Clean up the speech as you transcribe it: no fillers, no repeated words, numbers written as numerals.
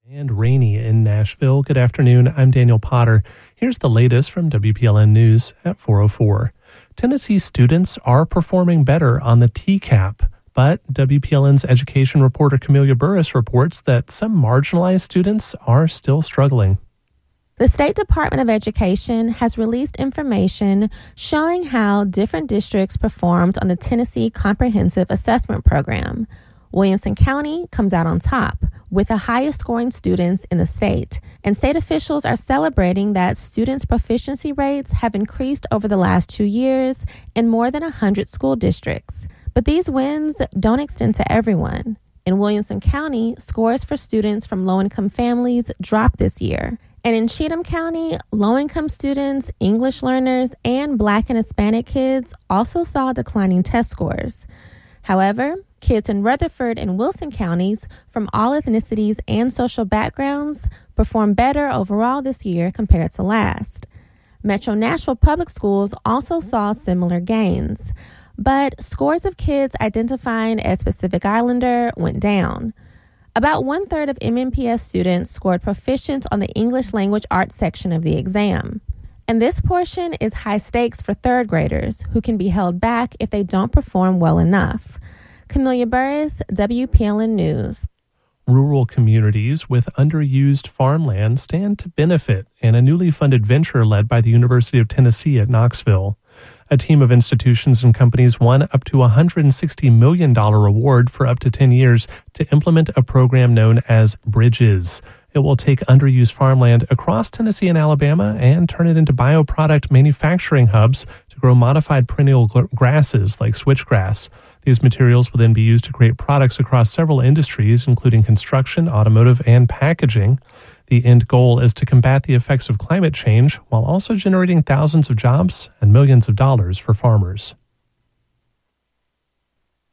And rainy in Nashville. Good afternoon. I'm Daniel Potter. Here's the latest from WPLN News at 4:04. Tennessee students are performing better on the TCAP, but WPLN's education reporter Camelia Burris reports that some marginalized students are still struggling. The State Department of Education has released information showing how different districts performed on the Tennessee Comprehensive Assessment Program. Williamson County comes out on top with the highest scoring students in the state, and state officials are celebrating that students' proficiency rates have increased over the last 2 years in more than 100 school districts. But these wins don't extend to everyone. In Williamson County, scores for students from low-income families dropped this year. And in Cheatham County, low-income students, English learners, and Black and Hispanic kids also saw declining test scores. However, kids in Rutherford and Wilson counties from all ethnicities and social backgrounds performed better overall this year compared to last. Metro Nashville Public Schools also saw similar gains, but scores of kids identifying as Pacific Islander went down. About 1/3 of MNPS students scored proficient on the English Language Arts section of the exam. And this portion is high stakes for third graders who can be held back if they don't perform well enough. Camelia Burris, WPLN News. Rural communities with underused farmland stand to benefit in a newly funded venture led by the University of Tennessee at Knoxville. A team of institutions and companies won up to a $160 million reward for up to 10 years to implement a program known as Bridges. It will take underused farmland across Tennessee and Alabama and turn it into bioproduct manufacturing hubs to grow modified perennial grasses like switchgrass. These materials will then be used to create products across several industries, including construction, automotive, and packaging. The end goal is to combat the effects of climate change while also generating thousands of jobs and millions of dollars for farmers.